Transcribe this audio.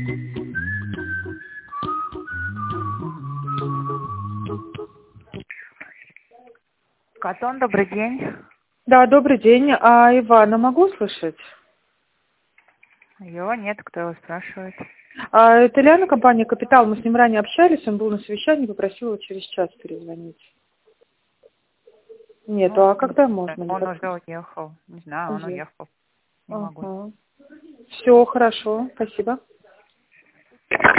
Катон, добрый день. Да, добрый день. А Ивана могу слышать? Его нет, кто его спрашивает. Это Ильяна, компания «Капитал». Мы с ним ранее общались, он был на совещании, попросил его через час перезвонить. Нет, а когда можно? Он уже уехал. Не знаю, он уехал. Не могу. Все, хорошо, спасибо.